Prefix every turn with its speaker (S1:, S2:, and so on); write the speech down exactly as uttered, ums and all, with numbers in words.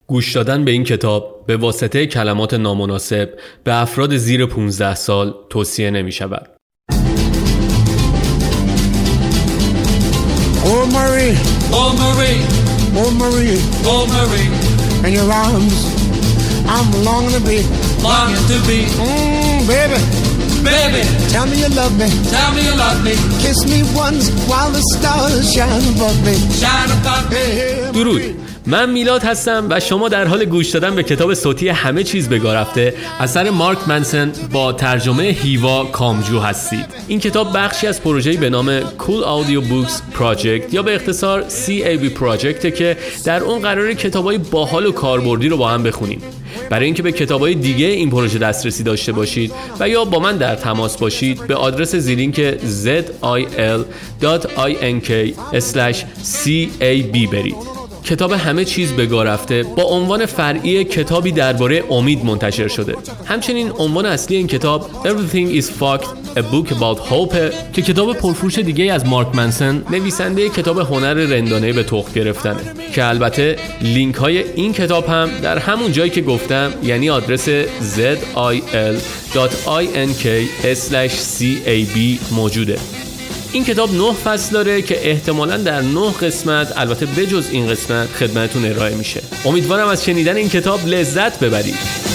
S1: گوش دادن به این کتاب به واسطه کلمات نامناسب به افراد زیر پانزده سال توصیه نمی شود.
S2: Oh Marie,
S3: Oh Marie,
S2: oh Marie,
S3: oh Marie,
S2: in your arms, I'm longing to be.
S3: longing to be,
S2: Mmm, baby,
S3: baby,
S2: tell me you love me.
S3: tell me you love me,
S2: Kiss me once while the stars shine above me.
S3: shine above me.
S2: Hey, hey,
S1: درود، من میلاد هستم و شما در حال گوش دادن به کتاب صوتی همه چیز به کار رفته اثر مارک منسن با ترجمه هیوا کامجو هستید. این کتاب بخشی از پروژه‌ای به نام Cool Audio Books Project یا به اختصار سی ای بی Project که در اون قراره کتابای باحال و کاربردی رو با هم بخونیم. برای اینکه به کتابای دیگه این پروژه دسترسی داشته باشید و یا با من در تماس باشید به آدرس زیرلینک زد آی ال دات اینک اسلش سی ای بی برید. کتاب همه چیز به کار رفته با عنوان فرعی کتابی درباره امید منتشر شده. همچنین عنوان اصلی این کتاب Everything is Fucked A Book About Hope که کتاب پرفروش دیگه از مارک منسن نویسنده کتاب هنر رندانه به تخم گرفتنه که البته لینک های این کتاب هم در همون جایی که گفتم، یعنی آدرس زد آی ال دات اینک اسلش سی ای بی موجوده. این کتاب نه فصل داره که احتمالاً در نه قسمت، البته بجز این قسمت، خدمتتون ارائه میشه. امیدوارم از شنیدن این کتاب لذت ببرید.